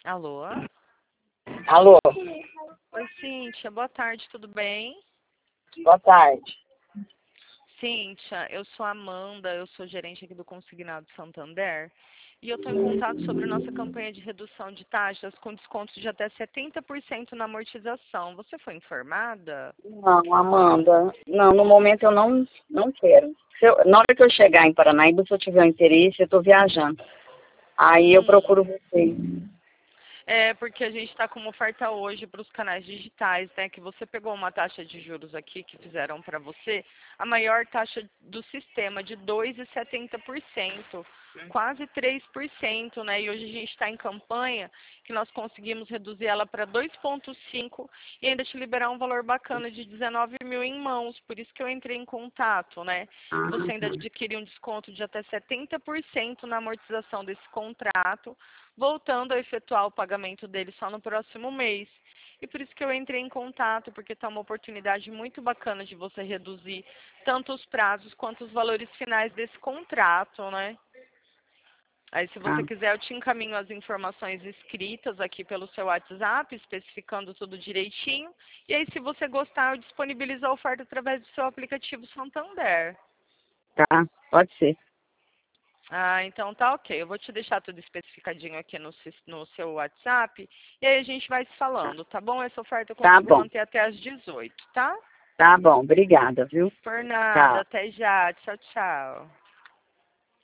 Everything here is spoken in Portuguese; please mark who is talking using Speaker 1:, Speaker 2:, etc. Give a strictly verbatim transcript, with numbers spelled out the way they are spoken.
Speaker 1: Alô?
Speaker 2: Alô,
Speaker 1: Oi, Cíntia. Boa tarde, tudo bem?
Speaker 2: boa tarde.
Speaker 1: Cíntia, eu sou a Amanda, eu sou gerente aqui do Consignado Santander. E eu estou em contato sobre a nossa campanha de redução de taxas com descontos de até setenta por cento na amortização. Você foi informada?
Speaker 2: Não, Amanda, não, no momento eu não, não quero. Se eu- na hora que eu chegar em Paranaíba, se eu tiver um interesse, eu estou viajando. Aí eu
Speaker 1: Hum.
Speaker 2: procuro você.
Speaker 1: É, porque a gente está com uma oferta hoje para os canais digitais, né? Que você pegou uma taxa de juros aqui que fizeram para você, a maior taxa do sistema, de dois vírgula setenta por cento, quase três por cento, né? E hoje a gente está em campanha que nós conseguimos reduzir ela para dois vírgula cinco e ainda te liberar um valor bacana de dezenove mil em mãos. Por isso que eu entrei em contato, né?
Speaker 2: Ah,
Speaker 1: Você ainda adquire um desconto de até setenta por cento na amortização desse contrato, voltando a efetuar o pagamento dele só no próximo mês. E por isso que eu entrei em contato, porque está uma oportunidade muito bacana de você reduzir tanto os prazos quanto os valores finais desse contrato, né? Aí, se você
Speaker 2: tá,
Speaker 1: quiser, eu te encaminho as informações escritas aqui pelo seu WhatsApp, especificando tudo direitinho. E aí, se você gostar, eu disponibilizo a oferta através do seu aplicativo Santander.
Speaker 2: tá, pode ser.
Speaker 1: Ah, então tá ok. Eu vou te deixar tudo especificadinho aqui no, sis- no seu WhatsApp. E aí a gente vai se falando, tá bom? Essa oferta eu
Speaker 2: Tá
Speaker 1: consigo
Speaker 2: bom,
Speaker 1: manter até às dezoito, tá?
Speaker 2: tá bom, obrigada, viu?
Speaker 1: Por nada.
Speaker 2: Tchau.
Speaker 1: Até já. Tchau, tchau.